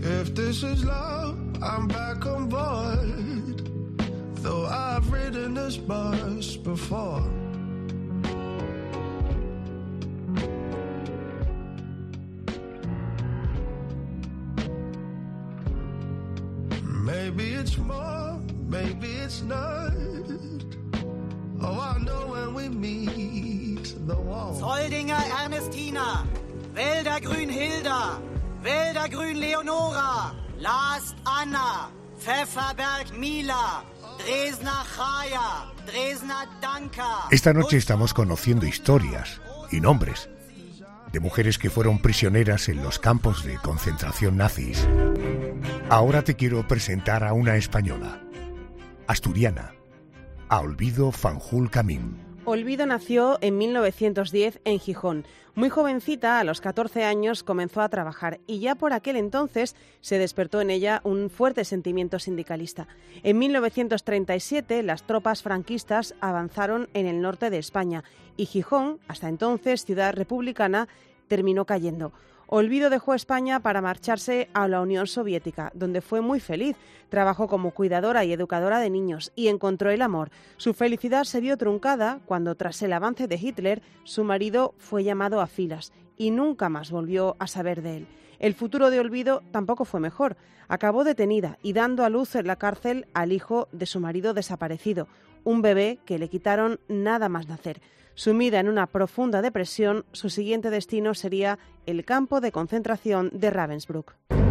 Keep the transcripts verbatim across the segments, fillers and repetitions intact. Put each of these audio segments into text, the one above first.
If this is love, I'm back on board. Though I've ridden this bus before. Maybe it's more, maybe it's not. Oh, I know when we meet the wall. Zoldinger Ernestina, Wäldergrün Hilda, Wäldergrün Leonora, Last Anna, Pfefferberg Mila, Dresdner Chaya, Dresdner Danka. Esta noche estamos conociendo historias y nombres de mujeres que fueron prisioneras en los campos de concentración nazis. Ahora te quiero presentar a una española, asturiana, a Olvido Fanjul Camín. Olvido nació en mil novecientos diez en Gijón. Muy jovencita, a los catorce años, comenzó a trabajar y ya por aquel entonces se despertó en ella un fuerte sentimiento sindicalista. En mil novecientos treinta y siete las tropas franquistas avanzaron en el norte de España y Gijón, hasta entonces ciudad republicana, terminó cayendo. Olvido dejó España para marcharse a la Unión Soviética, donde fue muy feliz. Trabajó como cuidadora y educadora de niños y encontró el amor. Su felicidad se vio truncada cuando, tras el avance de Hitler, su marido fue llamado a filas y nunca más volvió a saber de él. El futuro de Olvido tampoco fue mejor. Acabó detenida y dando a luz en la cárcel al hijo de su marido desaparecido, un bebé que le quitaron nada más nacer. Sumida en una profunda depresión, su siguiente destino sería el campo de concentración de Ravensbrück.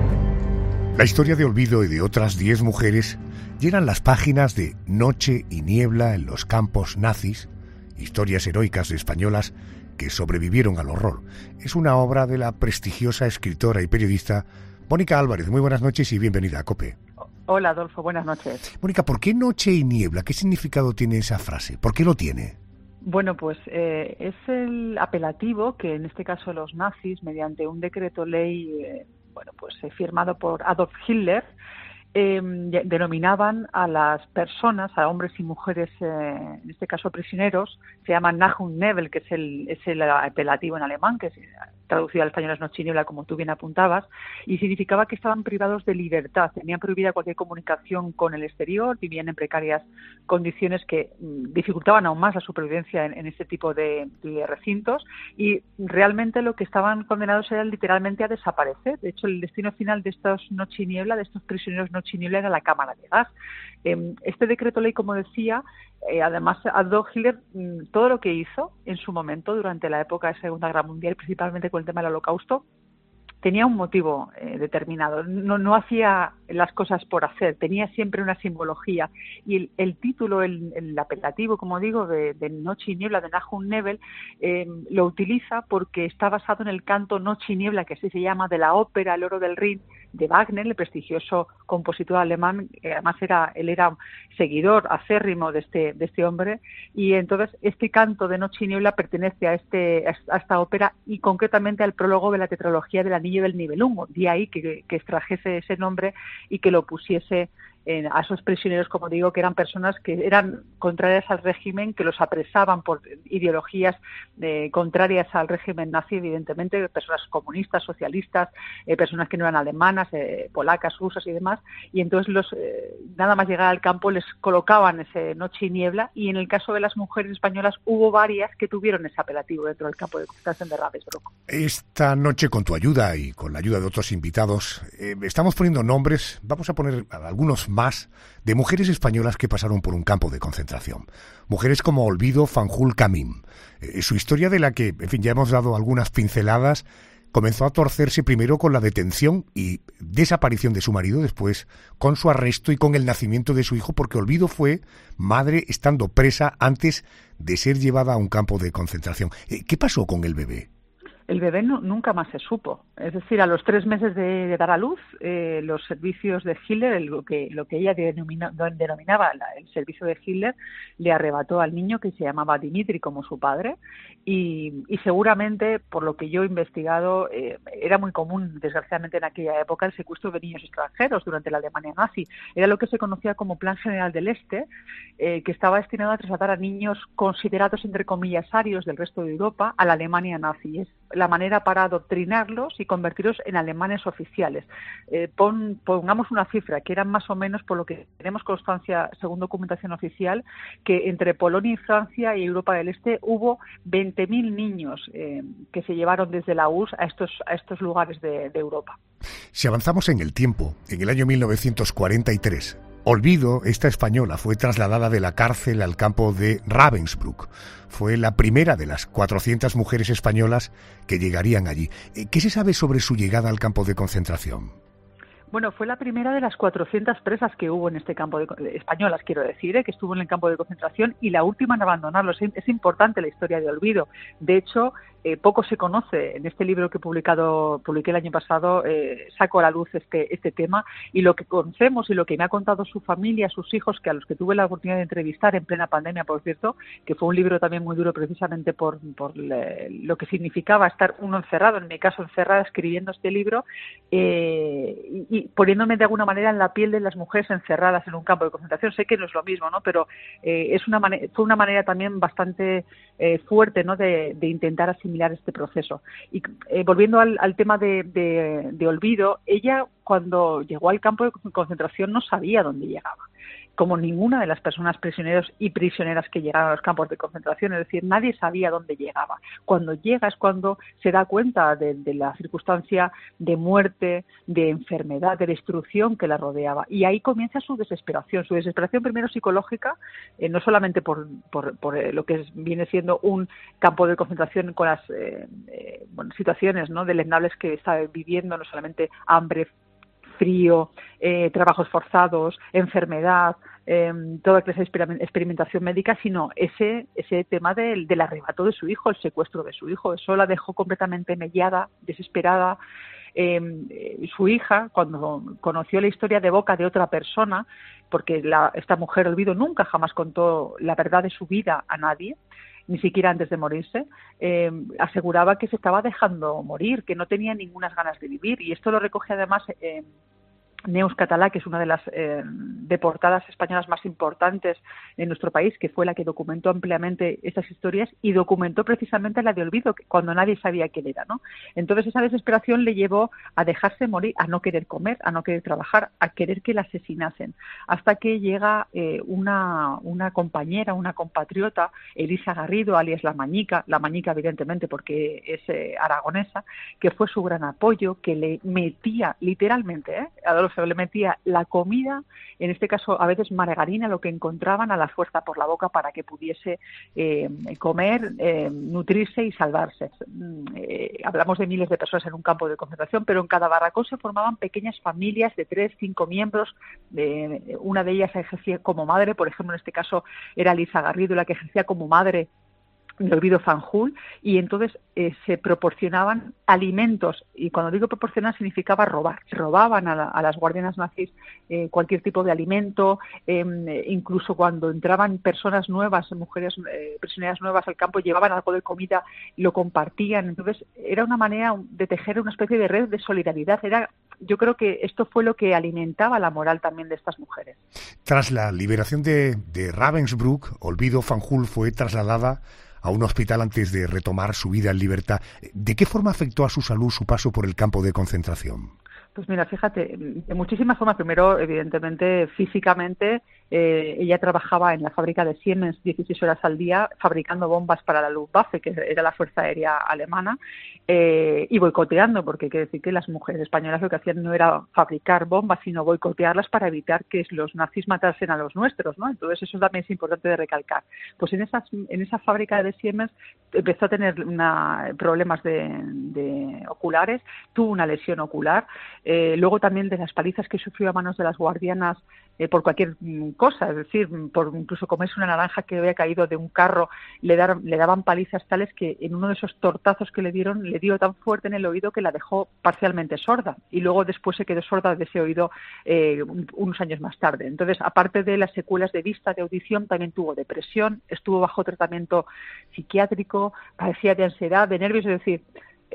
La historia de Olvido y de otras diez mujeres llenan las páginas de Noche y niebla en los campos nazis, historias heroicas de españolas que sobrevivieron al horror. Es una obra de la prestigiosa escritora y periodista Mónica Álvarez. Muy buenas noches y bienvenida a COPE. Hola, Adolfo, buenas noches. Mónica, ¿por qué Noche y niebla? ¿Qué significado tiene esa frase? ¿Por qué lo tiene? Bueno, pues eh, es el apelativo que en este caso los nazis, mediante un decreto ley, eh, bueno, pues eh, firmado por Adolf Hitler, eh, denominaban a las personas, a hombres y mujeres, eh, en este caso prisioneros, se llaman Nachtnebel, que es el, es el apelativo en alemán, que es traducido al español es noche y niebla, como tú bien apuntabas, y significaba que estaban privados de libertad, tenían prohibida cualquier comunicación con el exterior, vivían en precarias condiciones que mm, dificultaban aún más la supervivencia en, en este tipo de, de recintos, y realmente lo que estaban condenados era literalmente a desaparecer. De hecho, el destino final de estos noche y niebla, de estos prisioneros noche y niebla, era la cámara de gas. Eh, este decreto ley, como decía, Eh, además, Adolf Hitler, todo lo que hizo en su momento durante la época de Segunda Guerra Mundial, principalmente con el tema del Holocausto, tenía un motivo eh, determinado. No, no hacía las cosas por hacer, tenía siempre una simbología. Y el, el título, el, el apelativo, como digo, de, de Noche y niebla, de Nachtnebel, eh, lo utiliza porque está basado en el canto Noche y niebla, que así se llama, de la ópera El oro del Rin, de Wagner, el prestigioso compositor alemán. Además era él era seguidor acérrimo de este de este hombre, y entonces este canto de Noche y niebla pertenece a este a esta ópera y concretamente al prólogo de la tetralogía del Anillo del Nibelungo. De ahí que, que extrajese ese nombre y que lo pusiese en, a esos prisioneros, como digo, que eran personas que eran contrarias al régimen, que los apresaban por ideologías eh, contrarias al régimen nazi, evidentemente, personas comunistas, socialistas, eh, personas que no eran alemanas, eh, polacas, rusas y demás, y entonces los eh, nada más llegar al campo les colocaban ese Noche y niebla, y en el caso de las mujeres españolas hubo varias que tuvieron ese apelativo dentro del campo de concentración de Ravensbrück. Esta noche, con tu ayuda y con la ayuda de otros invitados, eh, estamos poniendo nombres, vamos a poner algunos más, de mujeres españolas que pasaron por un campo de concentración. Mujeres como Olvido Fanjul Camín. Eh, su historia, de la que, en fin, ya hemos dado algunas pinceladas, comenzó a torcerse primero con la detención y desaparición de su marido, después con su arresto y con el nacimiento de su hijo, porque Olvido fue madre estando presa antes de ser llevada a un campo de concentración. Eh, ¿Qué pasó con el bebé? El bebé no, nunca más se supo. Es decir, a los tres meses de, de dar a luz, eh, los servicios de Hitler, lo que, lo que ella denomina, denominaba la, el servicio de Hitler, le arrebató al niño, que se llamaba Dimitri, como su padre, y, y seguramente, por lo que yo he investigado, eh, era muy común, desgraciadamente en aquella época, el secuestro de niños extranjeros durante la Alemania nazi. Era lo que se conocía como Plan General del Este, eh, que estaba destinado a trasladar a niños considerados, entre comillas, arios del resto de Europa a la Alemania nazi. Es, la manera para adoctrinarlos y convertirlos en alemanes oficiales. Eh, pon, pongamos una cifra, que eran más o menos, por lo que tenemos constancia, según documentación oficial, que entre Polonia y Francia y Europa del Este hubo veinte mil niños eh, que se llevaron desde la U R S S a estos, a estos lugares de, de Europa. Si avanzamos en el tiempo, en el año mil novecientos cuarenta y tres, Olvido, esta española, fue trasladada de la cárcel al campo de Ravensbrück. Fue la primera de las cuatrocientas mujeres españolas que llegarían allí. ¿Qué se sabe sobre su llegada al campo de concentración? Bueno, fue la primera de las cuatrocientas presas que hubo en este campo de españolas, quiero decir, ¿eh? que estuvo en el campo de concentración y la última en abandonarlo. Es, es importante la historia de Olvido. De hecho, eh, poco se conoce. En este libro que he publicado, publiqué el año pasado, eh, saco a la luz este, este tema, y lo que conocemos y lo que me ha contado su familia, sus hijos, que a los que tuve la oportunidad de entrevistar en plena pandemia, por cierto, que fue un libro también muy duro precisamente por, por le, lo que significaba estar uno encerrado, en mi caso encerrada, escribiendo este libro, eh, y, y poniéndome de alguna manera en la piel de las mujeres encerradas en un campo de concentración. Sé que no es lo mismo, ¿no? Pero eh, es una manera, fue una manera también bastante eh, fuerte, ¿no? de, de intentar asimilar este proceso. Y eh, volviendo al, al tema de, de, de Olvido, ella cuando llegó al campo de concentración no sabía dónde llegaba, como ninguna de las personas prisioneros y prisioneras que llegaron a los campos de concentración, es decir, nadie sabía dónde llegaba. Cuando llega es cuando se da cuenta de, de la circunstancia de muerte, de enfermedad, de destrucción que la rodeaba. Y ahí comienza su desesperación, su desesperación primero psicológica, eh, no solamente por, por, por eh, lo que es, viene siendo un campo de concentración con las eh, eh, bueno, situaciones, ¿no?, deleznables que está viviendo, no solamente hambre, frío, eh, trabajos forzados, enfermedad, eh, toda clase de experimentación médica, sino ese ese tema del, del arrebato de su hijo, el secuestro de su hijo. Eso la dejó completamente mellada, desesperada. Eh, su hija, cuando conoció la historia de boca de otra persona, porque la, esta mujer, Olvido, nunca jamás contó la verdad de su vida a nadie, ni siquiera antes de morirse, eh, aseguraba que se estaba dejando morir, que no tenía ninguna ganas de vivir. Y esto lo recoge además eh, Neus Català, que es una de las eh, deportadas españolas más importantes en nuestro país, que fue la que documentó ampliamente estas historias y documentó precisamente la de Olvido, cuando nadie sabía quién era, ¿no? Entonces esa desesperación le llevó a dejarse morir, a no querer comer, a no querer trabajar, a querer que la asesinasen, hasta que llega eh, una, una compañera, una compatriota, Elisa Garrido, alias La Mañica, La Mañica evidentemente porque es eh, aragonesa, que fue su gran apoyo, que le metía literalmente, ¿eh? Adolfo, le metía la comida, en este caso a veces margarina, lo que encontraban, a la fuerza por la boca para que pudiese eh, comer, eh, nutrirse y salvarse. Eh, hablamos de miles de personas en un campo de concentración, pero en cada barracón se formaban pequeñas familias de tres, cinco miembros. Eh, una de ellas ejercía como madre, por ejemplo, en este caso era Lisa Garrido, la que ejercía como madre de Olvido Fanjul, y entonces eh, se proporcionaban alimentos, y cuando digo proporcionar significaba robar, robaban a, la, a las guardianas nazis eh, cualquier tipo de alimento, eh, incluso cuando entraban personas nuevas, mujeres eh, prisioneras nuevas al campo, llevaban algo de comida, lo compartían. Entonces era una manera de tejer una especie de red de solidaridad. Era, yo creo que esto fue lo que alimentaba la moral también de estas mujeres. Tras la liberación de, de Ravensbrück, Olvido Fanjul fue trasladada a un hospital antes de retomar su vida en libertad. ¿De qué forma afectó a su salud su paso por el campo de concentración? Pues mira, fíjate, de muchísimas formas. Primero, evidentemente, físicamente, eh, ella trabajaba en la fábrica de Siemens dieciséis horas al día fabricando bombas para la Luftwaffe, que era la Fuerza Aérea Alemana, eh, y boicoteando, porque hay que decir que las mujeres españolas lo que hacían no era fabricar bombas, sino boicotearlas para evitar que los nazis matasen a los nuestros, ¿no? Entonces eso también es importante de recalcar. Pues en, esas, en esa fábrica de Siemens empezó a tener una, problemas de, de oculares, tuvo una lesión ocular. Eh, luego también de las palizas que sufrió a manos de las guardianas eh, por cualquier cosa, es decir, por incluso comerse una naranja que había caído de un carro, le, dar, le daban palizas tales que en uno de esos tortazos que le dieron, le dio tan fuerte en el oído que la dejó parcialmente sorda, y luego después se quedó sorda de ese oído eh, unos años más tarde. Entonces, aparte de las secuelas de vista, de audición, también tuvo depresión, estuvo bajo tratamiento psiquiátrico, padecía de ansiedad, de nervios, es decir,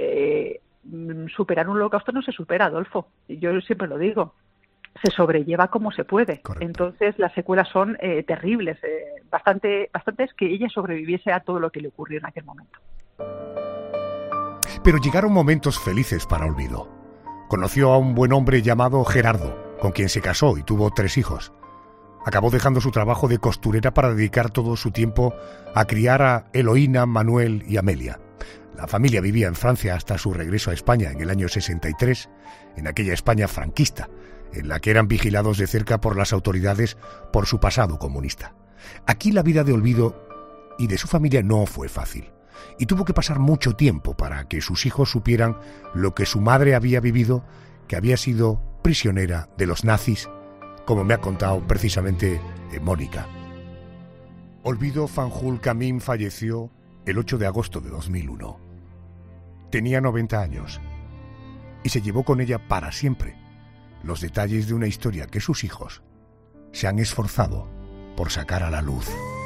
eh, superar un holocausto no se supera, Adolfo. Yo siempre lo digo. Se sobrelleva como se puede. Correcto. Entonces las secuelas son eh, terribles. Eh, bastante, bastante es que ella sobreviviese a todo lo que le ocurrió en aquel momento. Pero llegaron momentos felices para Olvido. Conoció a un buen hombre llamado Gerardo, con quien se casó y tuvo tres hijos. Acabó dejando su trabajo de costurera para dedicar todo su tiempo a criar a Eloína, Manuel y Amelia. La familia vivía en Francia hasta su regreso a España en el año sesenta y tres, en aquella España franquista, en la que eran vigilados de cerca por las autoridades por su pasado comunista. Aquí la vida de Olvido y de su familia no fue fácil, y tuvo que pasar mucho tiempo para que sus hijos supieran lo que su madre había vivido, que había sido prisionera de los nazis, como me ha contado precisamente eh, Mónica. Olvido Fanjul Camín falleció el ocho de agosto de dos mil uno. Tenía noventa años y se llevó con ella para siempre los detalles de una historia que sus hijos se han esforzado por sacar a la luz.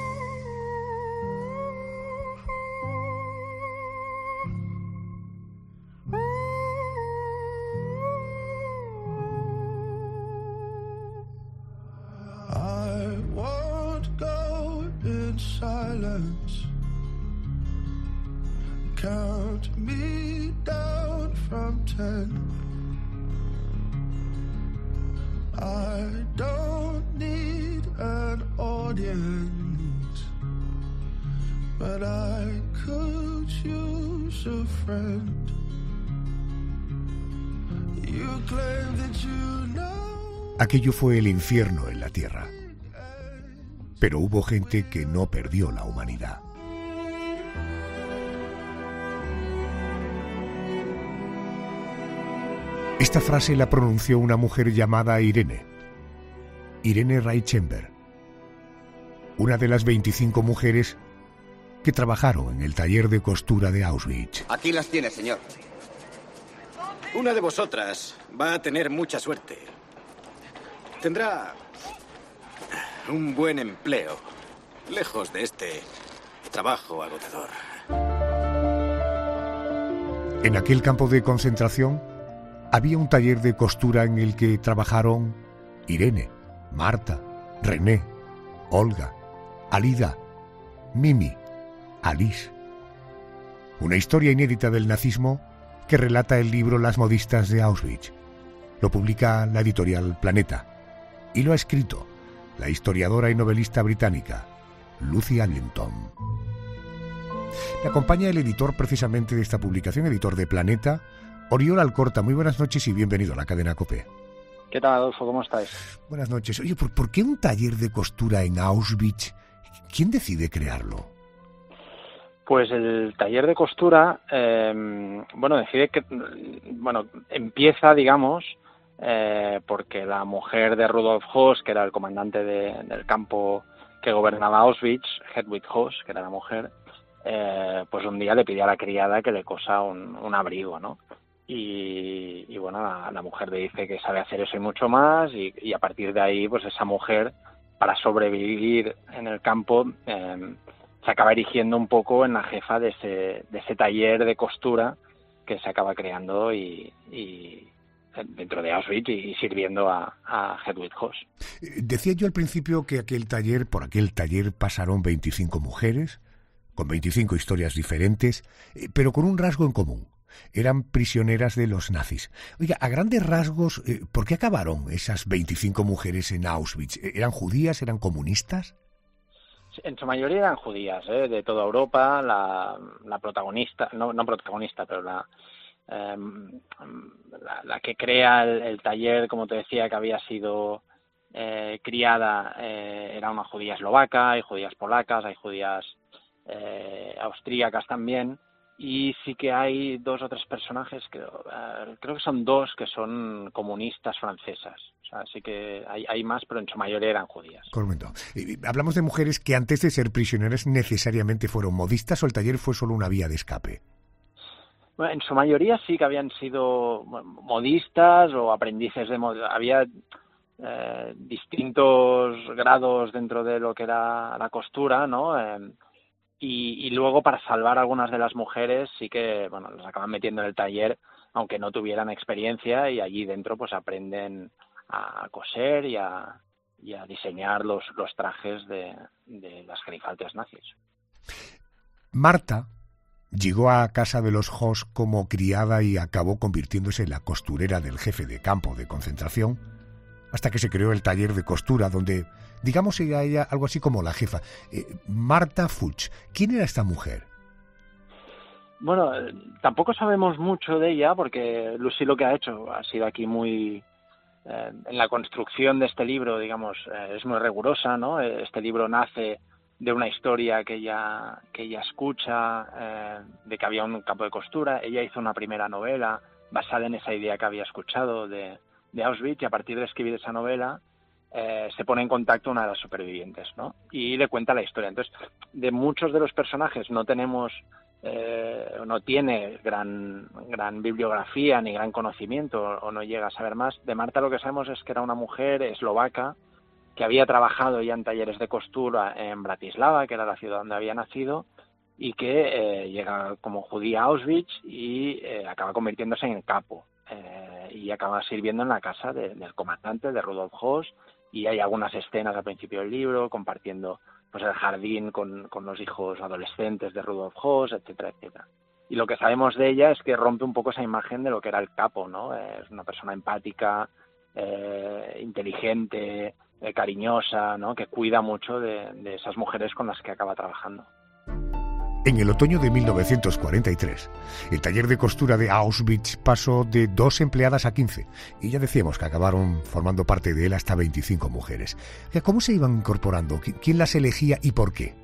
I won't go in silence. Count me down from ten. I don't need an audience, but I could use a friend. You claim that you know. Aquello fue el infierno en la tierra, pero hubo gente que no perdió la humanidad. Esta frase la pronunció una mujer llamada Irene, Irene Reichember, una de las veinticinco mujeres que trabajaron en el taller de costura de Auschwitz. Aquí las tiene, señor. Una de vosotras va a tener mucha suerte. Tendrá un buen empleo, lejos de este trabajo agotador. En aquel campo de concentración había un taller de costura en el que trabajaron Irene, Marta, René, Olga, Alida, Mimi, Alice. Una historia inédita del nazismo que relata el libro Las modistas de Auschwitz. Lo publica la editorial Planeta y lo ha escrito la historiadora y novelista británica Lucy Allington. Me acompaña el editor precisamente de esta publicación, editor de Planeta, Oriol Alcorta. Muy buenas noches y bienvenido a la cadena COPE. ¿Qué tal, Adolfo? ¿Cómo estáis? Buenas noches. Oye, ¿por, ¿por qué un taller de costura en Auschwitz? ¿Quién decide crearlo? Pues el taller de costura, eh, bueno, decide que, bueno, empieza, digamos, eh, porque la mujer de Rudolf Höss, que era el comandante de, del campo que gobernaba Auschwitz, Hedwig Höss, que era la mujer, eh, pues un día le pide a la criada que le cosa un, un abrigo, ¿no? Y, y bueno, la, la mujer le dice que sabe hacer eso y mucho más, y, y a partir de ahí, pues esa mujer, para sobrevivir en el campo, eh, se acaba erigiendo un poco en la jefa de ese, de ese taller de costura que se acaba creando y, y dentro de Auschwitz y sirviendo a, a Hedwig Höss. Decía yo al principio que aquel taller, por aquel taller pasaron veinticinco mujeres, con veinticinco historias diferentes, pero con un rasgo en común. Eran prisioneras de los nazis. Oiga, a grandes rasgos, ¿por qué acabaron esas veinticinco mujeres en Auschwitz? ¿Eran judías? ¿Eran comunistas? En su mayoría eran judías, ¿eh? De toda Europa. La, la protagonista, no, no protagonista, pero la, eh, la, la que crea el, el taller, como te decía, que había sido eh, criada, eh, era una judía eslovaca, hay judías polacas, hay judías eh, austríacas también. Y sí que hay dos o tres personajes, creo, uh, creo que son dos que son comunistas francesas. O sea, sí que hay, hay más, pero en su mayoría eran judías. Correcto. Hablamos de mujeres que antes de ser prisioneras necesariamente fueron modistas, o el taller fue solo una vía de escape. Bueno, en su mayoría sí que habían sido modistas o aprendices de mod... Había eh, distintos grados dentro de lo que era la costura, ¿no? Eh, Y, y luego, para salvar a algunas de las mujeres, sí que, bueno, las acaban metiendo en el taller, aunque no tuvieran experiencia, y allí dentro pues aprenden a coser y a, y a diseñar los, los trajes de, de las gerifaltes nazis. Marta Llegó a casa de los Hoss como criada y acabó convirtiéndose en la costurera del jefe de campo de concentración, hasta que se creó el taller de costura, donde, digamos, era ella algo así como la jefa. Eh, Marta Fuchs, ¿quién era esta mujer? Bueno, tampoco sabemos mucho de ella, porque Lucy lo que ha hecho ha sido aquí muy... Eh, en la construcción de este libro, digamos, eh, es muy rigurosa, ¿no? Este libro nace de una historia que ella, que ella escucha, eh, de que había un campo de costura. Ella hizo una primera novela basada en esa idea que había escuchado de, de Auschwitz, y a partir de escribir esa novela eh, se pone en contacto una de las supervivientes, ¿no? Y le cuenta la historia. Entonces, de muchos de los personajes no tenemos, eh, no tiene gran, gran bibliografía ni gran conocimiento, o no llega a saber más. De Marta lo que sabemos es que era una mujer eslovaca que había trabajado ya en talleres de costura en Bratislava, que era la ciudad donde había nacido, y que eh, llega como judía a Auschwitz y eh, acaba convirtiéndose en capo, eh, y acaba sirviendo en la casa de, del comandante, de Rudolf Hoss, y hay algunas escenas al principio del libro compartiendo pues el jardín con, con los hijos adolescentes de Rudolf Hoss, etcétera, etcétera. Y lo que sabemos de ella es que rompe un poco esa imagen de lo que era el capo, ¿no? Es una persona empática, eh, inteligente, eh, cariñosa, ¿no? Que cuida mucho de, de esas mujeres con las que acaba trabajando. En el otoño de mil novecientos cuarenta y tres, el taller de costura de Auschwitz pasó de dos empleadas a quince, y ya decíamos que acabaron formando parte de él hasta veinticinco mujeres. ¿Cómo se iban incorporando? ¿Quién las elegía y por qué?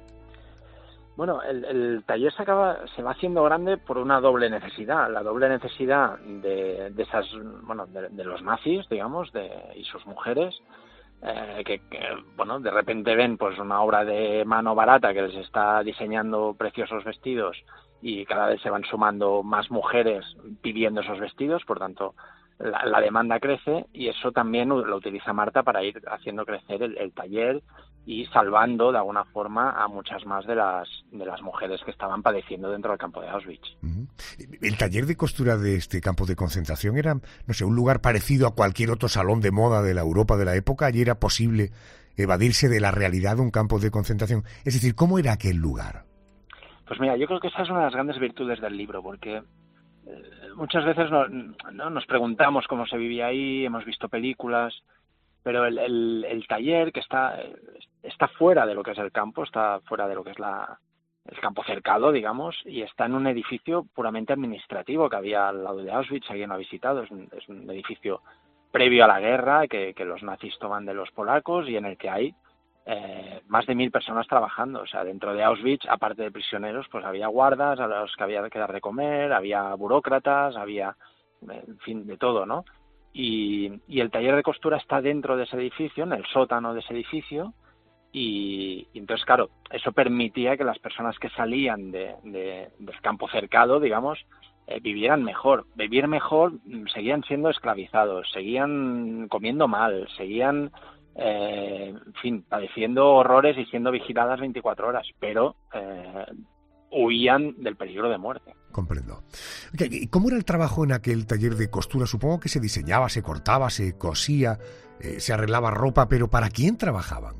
Bueno, el, el taller se acaba, se va haciendo grande por una doble necesidad, la doble necesidad de, de esas, bueno, de, de los nazis, digamos, de, y sus mujeres, eh, que, que, bueno, de repente ven pues una obra de mano barata que les está diseñando preciosos vestidos, y cada vez se van sumando más mujeres pidiendo esos vestidos, por tanto la, la demanda crece, y eso también lo utiliza Marta para ir haciendo crecer el, el taller y salvando de alguna forma a muchas más de las de las mujeres que estaban padeciendo dentro del campo de Auschwitz. Uh-huh. El taller de costura de este campo de concentración era, no sé, un lugar parecido a cualquier otro salón de moda de la Europa de la época. Allí era posible evadirse de la realidad de un campo de concentración. Es decir, ¿cómo era aquel lugar? Pues mira, yo creo que esa es una de las grandes virtudes del libro, porque eh, muchas veces no, no, nos preguntamos cómo se vivía ahí, hemos visto películas, pero el, el, el taller que está está fuera de lo que es el campo, está fuera de lo que es la, el campo cercado, digamos, y está en un edificio puramente administrativo que había al lado de Auschwitz. Alguien lo ha visitado, es un, es un edificio previo a la guerra que, que los nazis toman de los polacos, y en el que hay eh, más de mil personas trabajando. O sea, dentro de Auschwitz, aparte de prisioneros, pues había guardas a los que había que dar de comer, había burócratas, había, en fin, de todo, ¿no? Y, y el taller de costura está dentro de ese edificio, en el sótano de ese edificio, y, y entonces, claro, eso permitía que las personas que salían de, de, del campo cercado, digamos, eh, vivieran mejor. Vivir mejor, seguían siendo esclavizados, seguían comiendo mal, seguían, eh, en fin, padeciendo horrores y siendo vigiladas veinticuatro horas, pero eh, huían del peligro de muerte. Comprendo. ¿Y cómo era el trabajo en aquel taller de costura? Supongo que se diseñaba, se cortaba, se cosía, eh, se arreglaba ropa, pero ¿para quién trabajaban?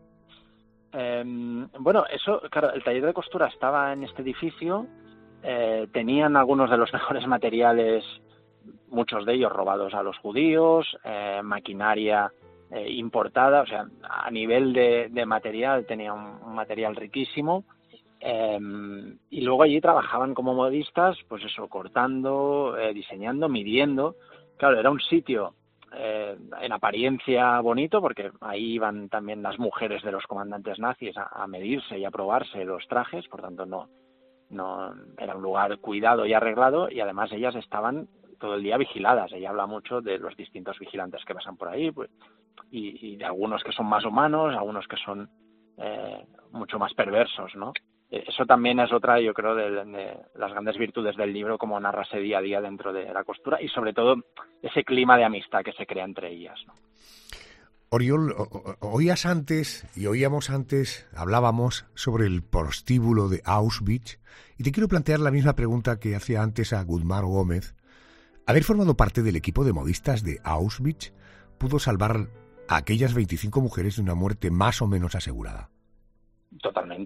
Eh, bueno, eso, claro, el taller de costura estaba en este edificio, eh, tenían algunos de los mejores materiales, muchos de ellos robados a los judíos, eh, maquinaria eh, importada, o sea, a nivel de, de material tenía un, un material riquísimo. Eh, y luego allí trabajaban como modistas, pues eso, cortando, eh, diseñando, midiendo. Claro, era un sitio eh, en apariencia bonito, porque ahí iban también las mujeres de los comandantes nazis a, a medirse y a probarse los trajes, por tanto no, no era un lugar cuidado y arreglado, y además ellas estaban todo el día vigiladas. Ella habla mucho de los distintos vigilantes que pasan por ahí, pues, y, y de algunos que son más humanos, algunos que son eh, mucho más perversos, ¿no? Eso también es otra, yo creo, de, de las grandes virtudes del libro, como narra ese día a día dentro de la costura, y sobre todo ese clima de amistad que se crea entre ellas, ¿no? Oriol, oías antes y oíamos antes, hablábamos sobre el prostíbulo de Auschwitz, y te quiero plantear la misma pregunta que hacía antes a Gudmar Gómez. ¿Haber formado parte del equipo de modistas de Auschwitz pudo salvar a aquellas veinticinco mujeres de una muerte más o menos asegurada? Totalmente,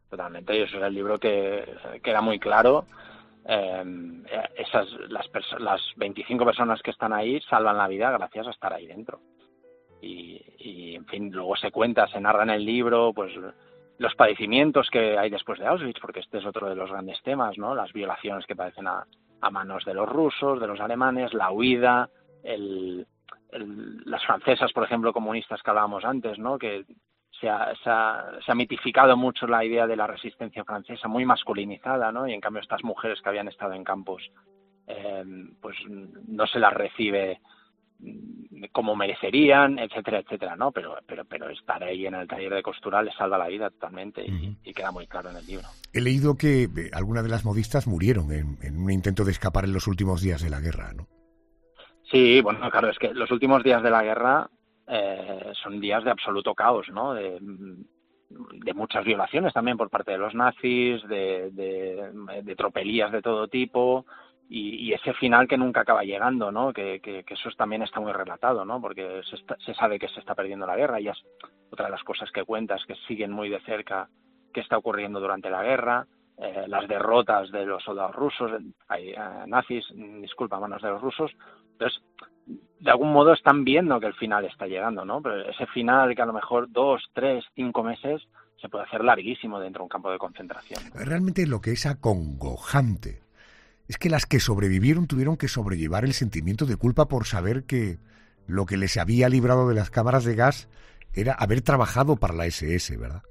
totalmente. Y eso es el libro que queda muy claro. Eh, esas las, perso- las veinticinco personas que están ahí salvan la vida gracias a estar ahí dentro. Y, y, en fin, luego se cuenta, se narra en el libro, pues los padecimientos que hay después de Auschwitz, porque este es otro de los grandes temas, ¿no? Las violaciones que padecen a, a manos de los rusos, de los alemanes, la huida, el, el, las francesas, por ejemplo, comunistas que hablábamos antes, ¿no? Que se ha, se, ha, se ha mitificado mucho la idea de la resistencia francesa, muy masculinizada, ¿no? Y en cambio estas mujeres que habían estado en campos, eh, pues no se las recibe como merecerían, etcétera, etcétera, ¿no? Pero, pero, pero estar ahí en el taller de costura les salva la vida totalmente y, uh-huh. y queda muy claro en el libro. He leído que eh, algunas de las modistas murieron en, en un intento de escapar en los últimos días de la guerra, ¿no? Sí, bueno, claro, es que los últimos días de la guerra eh, son días de absoluto caos, ¿no? De, de muchas violaciones también por parte de los nazis, de, de, de tropelías de todo tipo. Y, y ese final que nunca acaba llegando, ¿no? Que, que, que eso también está muy relatado, ¿no? Porque se, está, se sabe que se está perdiendo la guerra y es otra de las cosas que cuentas, que siguen muy de cerca qué está ocurriendo durante la guerra, eh, las derrotas de los soldados rusos, hay, eh, nazis, disculpa, manos de los rusos. Entonces, de algún modo están viendo que el final está llegando, ¿no? Pero ese final que a lo mejor dos, tres, cinco meses se puede hacer larguísimo dentro de un campo de concentración. Realmente lo que es acongojante es que las que sobrevivieron tuvieron que sobrellevar el sentimiento de culpa por saber que lo que les había librado de las cámaras de gas era haber trabajado para la ese ese, ¿verdad?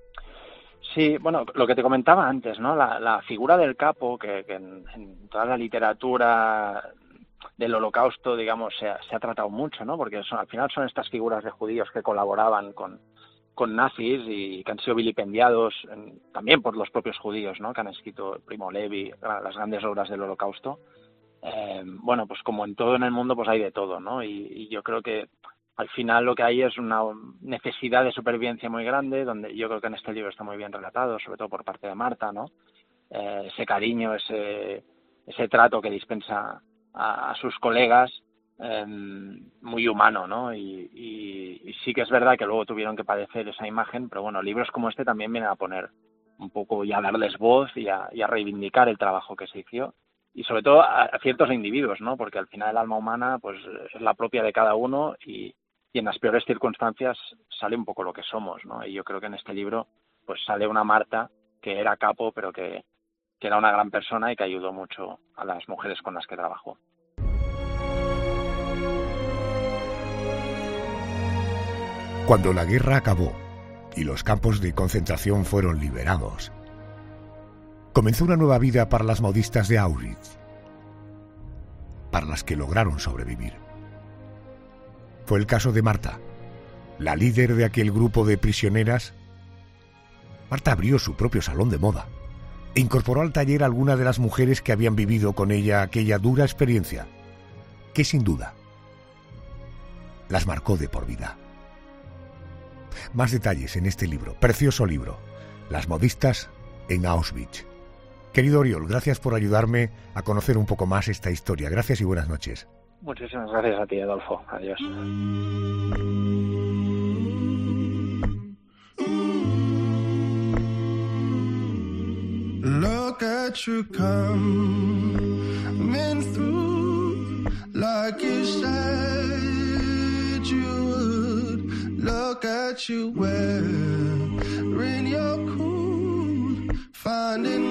Sí, bueno, lo que te comentaba antes, ¿no? La, la figura del capo, que, que en, en toda la literatura del Holocausto, digamos, se ha, se ha tratado mucho, ¿no? Porque son, al final son estas figuras de judíos que colaboraban con, con nazis y que han sido vilipendiados en, también por los propios judíos, ¿no? Que han escrito Primo Levi, las grandes obras del Holocausto. Eh, bueno, pues como en todo en el mundo, pues hay de todo, ¿no? Y, y yo creo que al final lo que hay es una necesidad de supervivencia muy grande, donde yo creo que en este libro está muy bien relatado, sobre todo por parte de Marta, ¿no? Eh, ese cariño, ese, ese trato que dispensa a, a sus colegas, Eh, muy humano, ¿no? Y, y, y sí que es verdad que luego tuvieron que padecer esa imagen, pero bueno, libros como este también vienen a poner un poco y a darles voz y a, y a reivindicar el trabajo que se hizo y sobre todo a, a ciertos individuos, ¿no? Porque al final el alma humana pues es la propia de cada uno y, y en las peores circunstancias sale un poco lo que somos, ¿no? Y yo creo que en este libro pues sale una Marta que era capo pero que, que era una gran persona y que ayudó mucho a las mujeres con las que trabajó. Cuando la guerra acabó y los campos de concentración fueron liberados, comenzó una nueva vida para las modistas de Auschwitz, para las que lograron sobrevivir. Fue el caso de Marta, la líder de aquel grupo de prisioneras. Marta abrió su propio salón de moda e incorporó al taller a algunas de las mujeres que habían vivido con ella aquella dura experiencia, que sin duda las marcó de por vida. Más detalles en este libro, precioso libro, Las modistas en Auschwitz. Querido Oriol, gracias por ayudarme a conocer un poco más esta historia. Gracias y buenas noches. Muchísimas gracias a ti, Adolfo. Adiós. Look at you coming through like you said you would. Look at you wearing your cool, finding